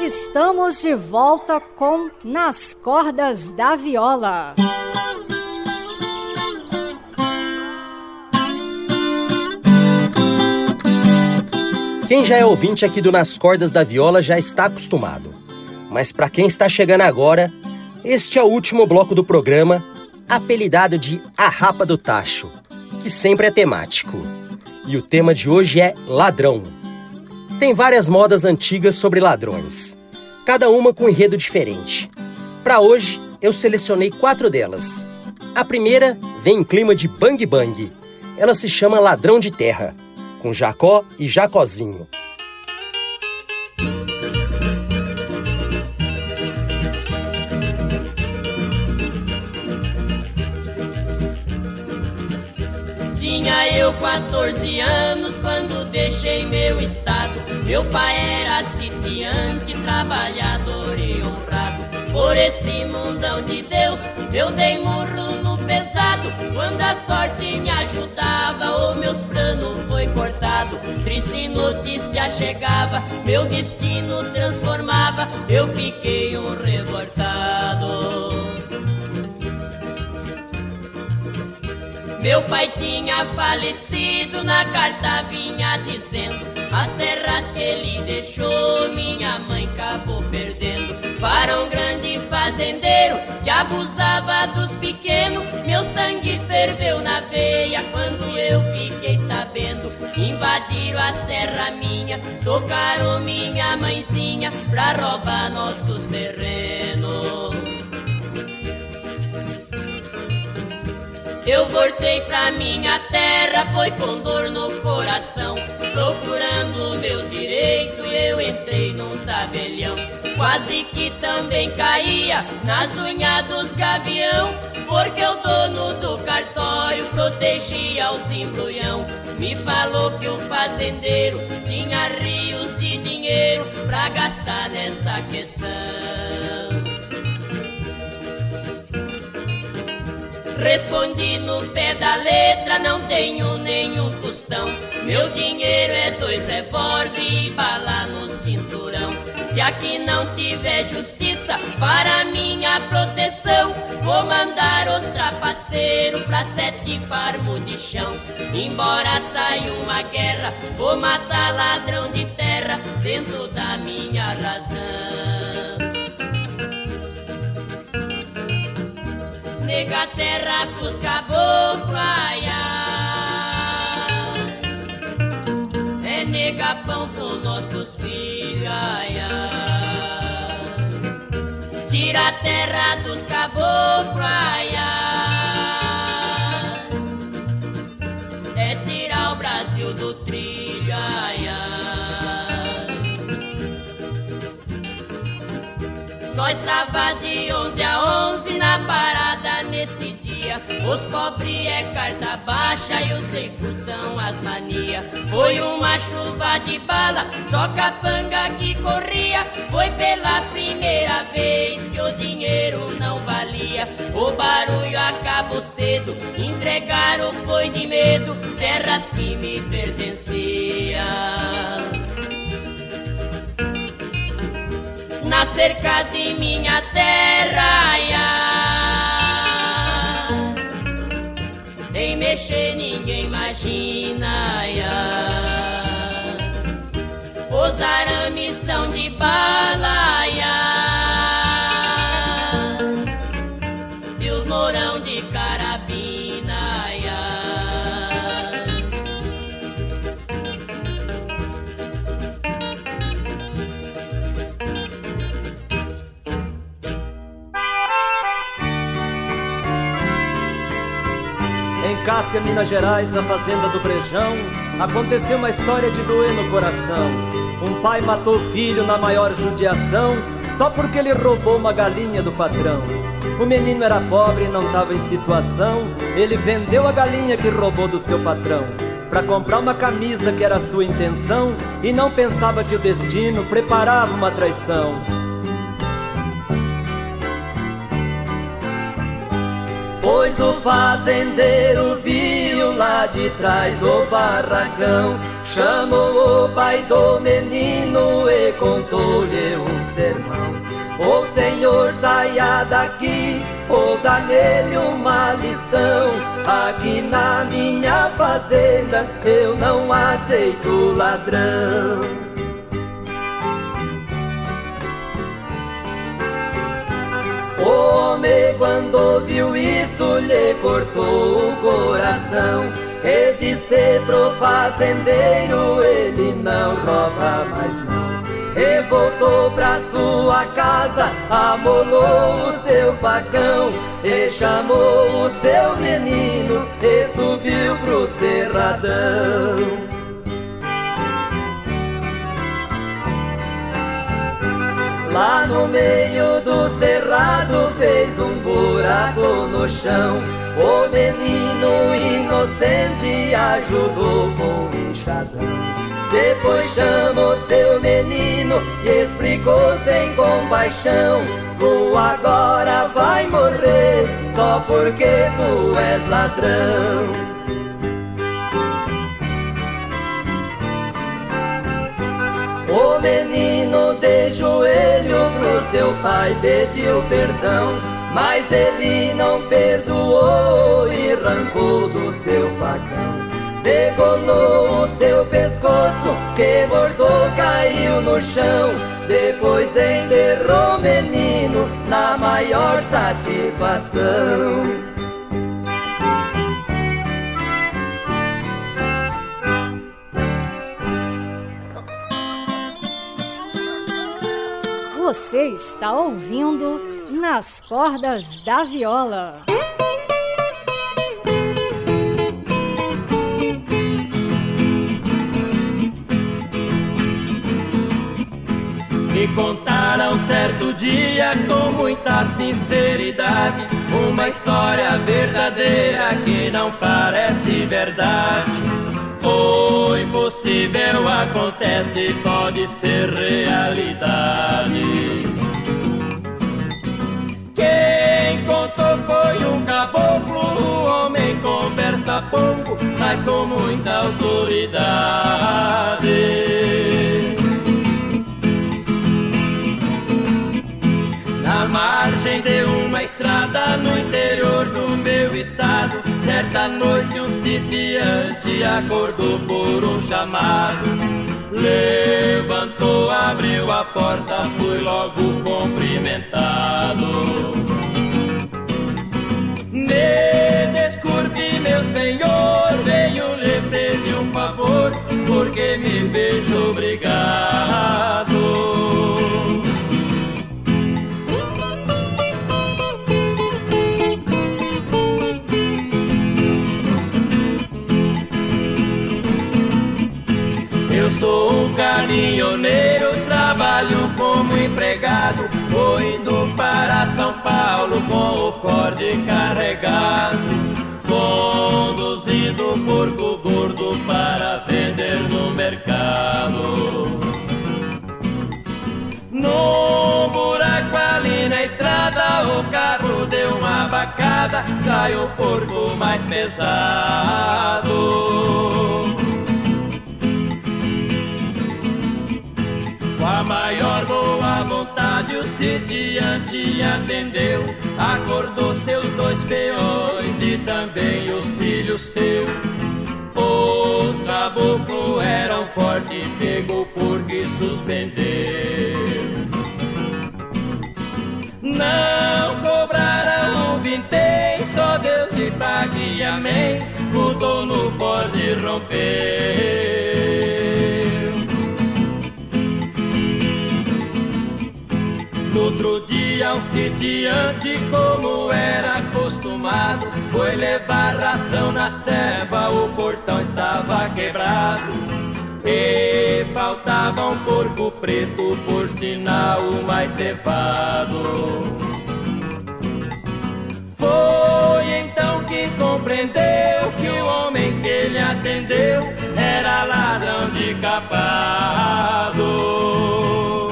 Estamos de volta com Nas Cordas da Viola. Quem já é ouvinte aqui do Nas Cordas da Viola já está acostumado. Mas para quem está chegando agora, este é o último bloco do programa, apelidado de A Rapa do Tacho, que sempre é temático. E o tema de hoje é ladrão. Tem várias modas antigas sobre ladrões, cada uma com um enredo diferente. Para hoje, eu selecionei 4 delas. A primeira vem em clima de bang bang. Ela se chama Ladrão de Terra, com Jacó e Jacozinho. Tinha eu 14 anos quando deixei meu estado. Meu pai era sitiante, trabalhador e honrado. Por esse mundão de Deus, eu dei murro no pesado. Quando a sorte me ajudava, o meus planos foi cortado. Triste notícia chegava, meu destino transformava. Eu fiquei um revoltado. Meu pai tinha falecido, na carta vinha dizendo: as terras que ele deixou, minha mãe acabou perdendo para um grande fazendeiro que abusava dos pequenos. Meu sangue ferveu na veia quando eu fiquei sabendo. Invadiram as terras minhas, tocaram minha mãezinha pra roubar nossos terrenos. Eu voltei pra minha terra, foi com dor no coração, procurando meu direito, eu entrei num tabelião. Quase que também caía nas unhas dos gavião, porque o dono do cartório protegia os embrulhão. Me falou que o fazendeiro tinha rios de dinheiro pra gastar nesta questão. Respondi no pé da letra, não tenho nenhum tostão. Meu dinheiro é 2 revólver e bala no cinturão. Se aqui não tiver justiça para minha proteção, vou mandar os trapaceiros pra 7 farmos de chão. Embora saia uma guerra, vou matar ladrão de terra dentro da minha razão. Nega terra pros caboclos, ai, ai. É nega pão pros nossos filhos, ai, ai. Tira a terra dos caboclos, ai, ai. É tirar o Brasil do trilho, ai, ai. Nós tava de 11 a 11 na parada nesse dia. Os pobres é carta baixa e os ricos são as manias. Foi uma chuva de bala, só capanga que corria. Foi pela primeira vez que o dinheiro não valia. O barulho acabou cedo, entregaram foi de medo terras que me pertenciam. Na cerca de minha terra, ai, ai, em mexer ninguém imagina, ai, ai. Os arames são de bala, ai, ai, e os morão de carabina, ai, ai. Em Cássia, Minas Gerais, na fazenda do Brejão, aconteceu uma história de doer no coração. Um pai matou o filho na maior judiação, só porque ele roubou uma galinha do patrão. O menino era pobre e não estava em situação, ele vendeu a galinha que roubou do seu patrão pra comprar uma camisa que era a sua intenção, e não pensava que o destino preparava uma traição. Pois o fazendeiro viu lá de trás do barracão, chamou o pai do menino e contou-lhe um sermão. Ô Senhor, saia daqui, ou dá nele uma lição. Aqui na minha fazenda eu não aceito ladrão. O homem, quando ouviu isso, lhe cortou o coração. E disse pro fazendeiro, ele não rouba mais não. E voltou pra sua casa, amolou o seu facão, e chamou o seu menino, e subiu pro cerradão. Lá no meio do cerrado fez um buraco no chão. O menino inocente ajudou com o enxadão. Depois chamou seu menino e explicou sem compaixão: tu agora vai morrer só porque tu és ladrão. O menino de joelho pro seu pai pediu perdão, mas ele não perdoou e arrancou do seu facão. Degolou o seu pescoço, que mordou, caiu no chão. Depois enterrou o menino na maior satisfação. Você está ouvindo Nas Cordas da Viola. Me contaram certo dia com muita sinceridade uma história verdadeira que não parece verdade. O impossível acontece, pode ser realidade. Quem contou foi um caboclo, o homem conversa pouco, mas com muita autoridade. Na margem de uma estrada no interior do meu estado, certa noite um sitiante acordou por um chamado. Levantou, abriu a porta, foi logo cumprimentado. Me desculpe, meu senhor, venho lhe pedir um favor, porque me vejo obrigado. Eu sou um caminhoneiro, trabalho como empregado, vou indo para São Paulo com o Ford carregado, conduzindo um porco gordo para vender no mercado. No buraco ali na estrada, o carro deu uma bacada, caiu o porco mais pesado. Com a maior boa vontade o sitiante atendeu, acordou seus dois peões e também os filhos seus. Os caboclos eram fortes, pegou porque suspendeu. Não cobraram um vintém, só Deus lhe pague, amém. O dono pode romper. No outro dia um sitiante, como era acostumado, foi levar ração na ceva, o portão estava quebrado. E faltava um porco preto, por sinal o mais cevado. Foi então que compreendeu que o homem que ele atendeu era ladrão de capado.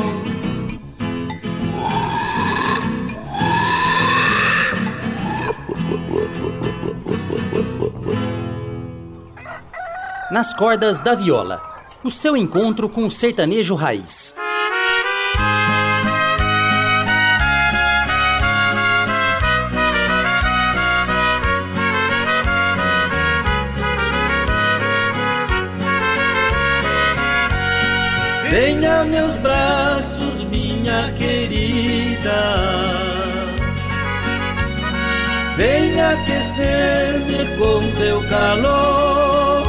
Nas Cordas da Viola, o seu encontro com o sertanejo raiz. Venha meus braços, minha querida, venha aquecer-me com teu calor.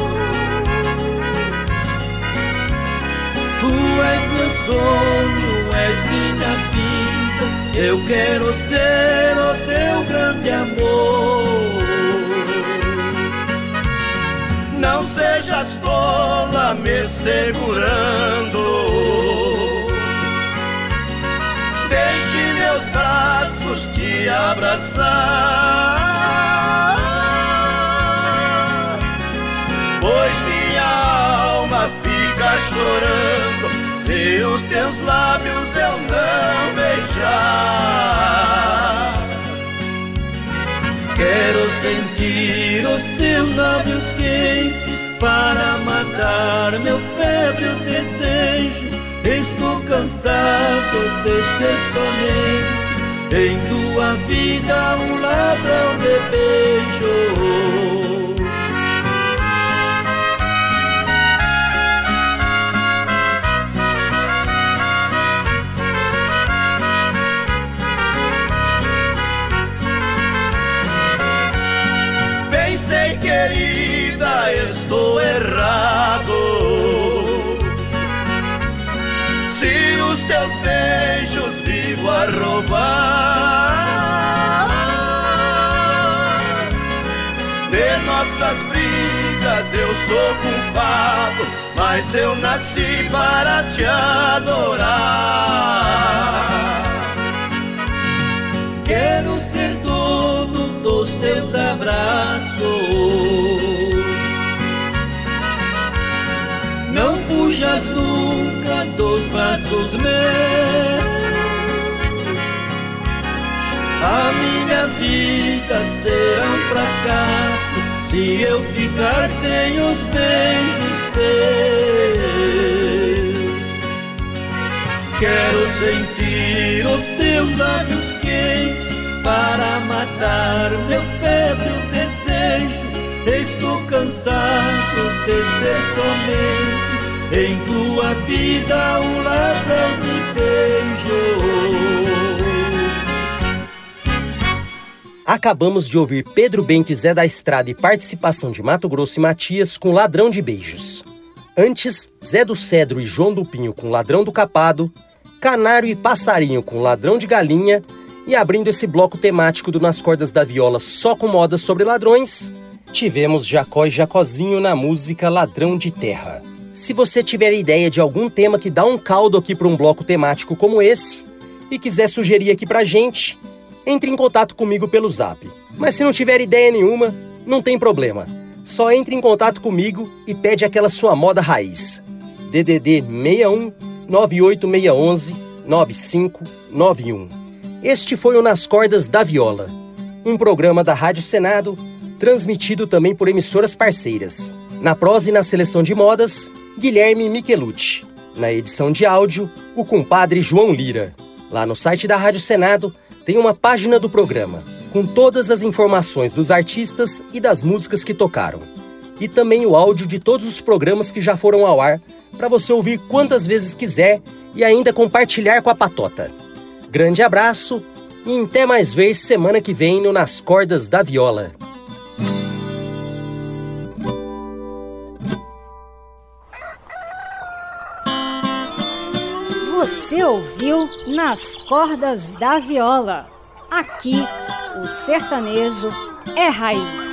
Tu és meu sonho, és minha vida, eu quero ser o teu grande amor. Não sejas tola me segurando, deixe meus braços te abraçar, pois minha alma fica chorando se os teus lábios eu não beijar. Quero sentir os teus lábios quentes para matar meu febril desejo. Estou cansado de ser somente em tua vida um ladrão de beijos. Sei, querida, estou errado. Se os teus beijos vivo a roubar, de nossas brigas eu sou culpado, mas eu nasci para te adorar. Quero ser dono dos teus abraços, não fujas nunca dos braços meus. A minha vida será um fracasso se eu ficar sem os beijos teus. Quero sentir os teus lábios quentes para matar meu febril desejo. Estou cansado de ser somente em tua vida um ladrão de beijos. Acabamos de ouvir Pedro Bento e Zé da Estrada e participação de Mato Grosso e Matias com Ladrão de Beijos. Antes, Zé do Cedro e João do Pinho com Ladrão do Capado, Canário e Passarinho com Ladrão de Galinha. E abrindo esse bloco temático do Nas Cordas da Viola só com modas sobre ladrões, tivemos Jacó e Jacozinho na música Ladrão de Terra. Se você tiver ideia de algum tema que dá um caldo aqui para um bloco temático como esse e quiser sugerir aqui pra gente, entre em contato comigo pelo Zap. Mas se não tiver ideia nenhuma, não tem problema. Só entre em contato comigo e pede aquela sua moda raiz. DDD 61 98611 9591. Este foi o Nas Cordas da Viola, um programa da Rádio Senado, transmitido também por emissoras parceiras. Na prosa e na seleção de modas, Guilherme Michelucci. Na edição de áudio, o compadre João Lira. Lá no site da Rádio Senado tem uma página do programa, com todas as informações dos artistas e das músicas que tocaram. E também o áudio de todos os programas que já foram ao ar, para você ouvir quantas vezes quiser e ainda compartilhar com a patota. Grande abraço e até mais ver semana que vem no Nas Cordas da Viola. Você ouviu Nas Cordas da Viola. Aqui, o sertanejo é raiz.